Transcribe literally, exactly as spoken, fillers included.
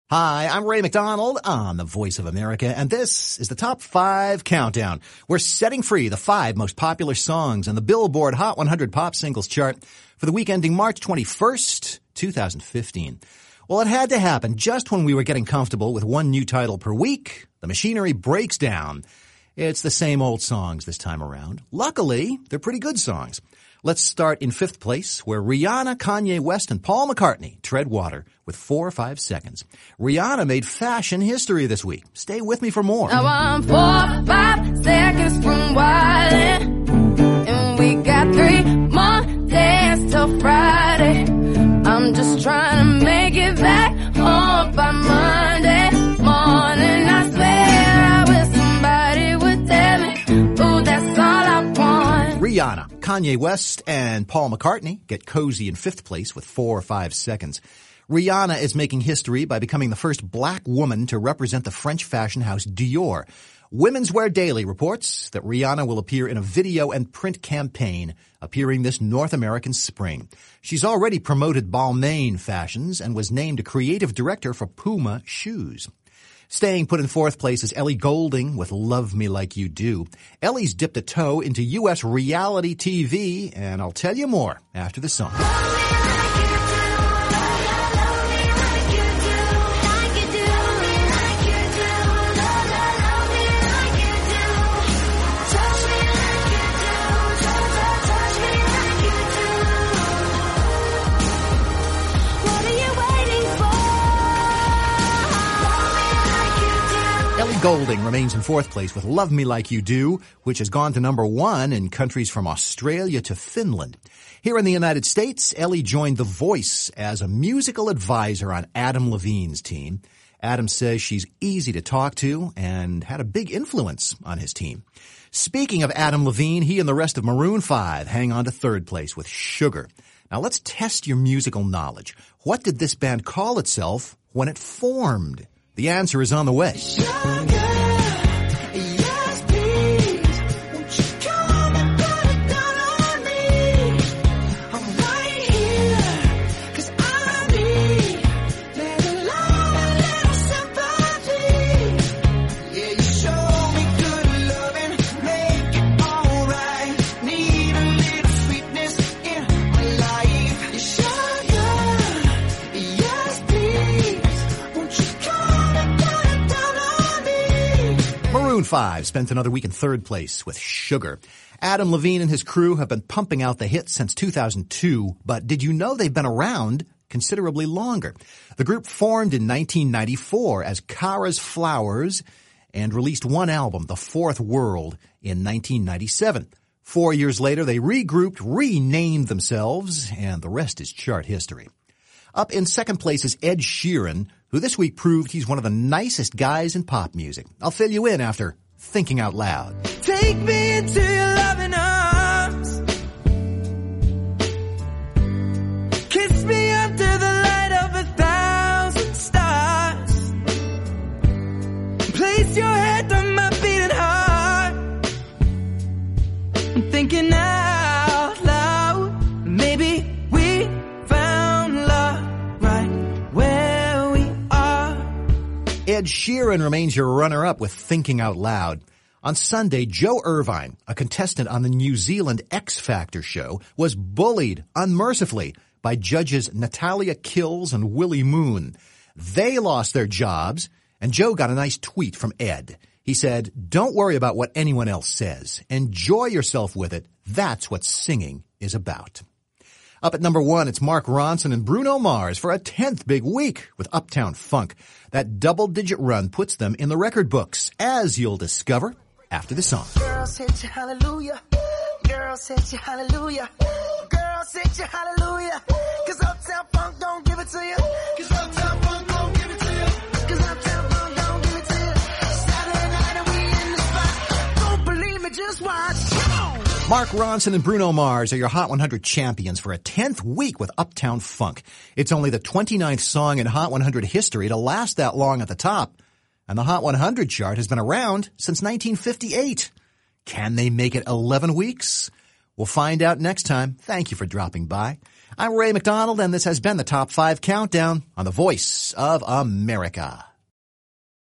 Hi, I'm Ray McDonald on the Voice of America, and this is the Top five Countdown. We're setting free the five most popular songs on the Billboard Hot one hundred Pop Singles chart for the week ending March twenty-first, twenty fifteen. Well, it had to happen just when we were getting comfortable with one new title per week. The machinery breaks down. It's the same old songs this time around. Luckily, they're pretty good songs. Let's start in fifth place, where Rihanna, Kanye West, and Paul McCartney tread water with four or five seconds. Rihanna made fashion history this week. Stay with me for more. Now I'm four or five seconds from wildin', and we got three more days till Friday. I'm just trying to make it back home by Monday morning. I swear I wish somebody would tell me, ooh, that's all I want. Rihanna, Kanye West, and Paul McCartney get cozy in fifth place with four or five seconds. Rihanna is making history by becoming the first black woman to represent the French fashion house Dior. Women's Wear Daily reports that Rihanna will appear in a video and print campaign appearing this North American spring. She's already promoted Balmain fashions and was named a creative director for Puma shoes. Staying put in fourth place is Ellie Goulding with Love Me Like You Do. Ellie's dipped a toe into U S reality T V, and I'll tell you more after the song. Ellie Goulding remains in fourth place with Love Me Like You Do, which has gone to number one in countries from Australia to Finland. Here in the United States, Ellie joined The Voice as a musical advisor on Adam Levine's team. Adam says she's easy to talk to and had a big influence on his team. Speaking of Adam Levine, he and the rest of Maroon five hang on to third place with Sugar. Now let's test your musical knowledge. What did this band call itself when it formed? The answer is on the way. Sugar, yes, please. Won't you come and put it down on me? I'm right here, 'cause I need little love and little sympathy. Yeah, you show me good loving, make it alright. Need a little sweetness in my life. Sugar, yes, please. Won't you come? Maroon five spent another week in third place with Sugar. Adam Levine and his crew have been pumping out the hits since two thousand two, but did you know they've been around considerably longer? The group formed in nineteen ninety-four as Kara's Flowers and released one album, The Fourth World, in nineteen ninety-seven. Four years later, they regrouped, renamed themselves, and the rest is chart history. Up in second place is Ed Sheeran, who this week proved he's one of the nicest guys in pop music. I'll fill you in after Thinking Out Loud. Take me into your loving arms. Kiss me under the light of a thousand stars. Place your head on my beating heart. I'm thinking out loud. Maybe we found love right where we are. Ed Sheeran remains your runner-up with Thinking Out Loud. On Sunday, Joe Irvine, a contestant on the New Zealand X Factor show, was bullied unmercifully by judges Natalia Kills and Willie Moon. They lost their jobs, and Joe got a nice tweet from Ed. He said, "Don't worry about what anyone else says. Enjoy yourself with it. That's what singing is about." Up at number one, it's Mark Ronson and Bruno Mars for a tenth big week with Uptown Funk. That double-digit run puts them in the record books, as you'll discover after the song. Girls hit you hallelujah. Girls hit you hallelujah. Girls hit you hallelujah. 'Cause Uptown Funk don't give it to you. 'Cause Uptown Funk don't give it to you. 'Cause Uptown Funk don't give it to you. Saturday night and we in the spot. Don't believe me, just watch. Mark Ronson and Bruno Mars are your Hot one hundred champions for a tenth week with Uptown Funk. It's only the twenty-ninth song in Hot one hundred history to last that long at the top. And the Hot one hundred chart has been around since nineteen fifty-eight. Can they make it eleven weeks? We'll find out next time. Thank you for dropping by. I'm Ray McDonald, and this has been the Top five Countdown on the Voice of America.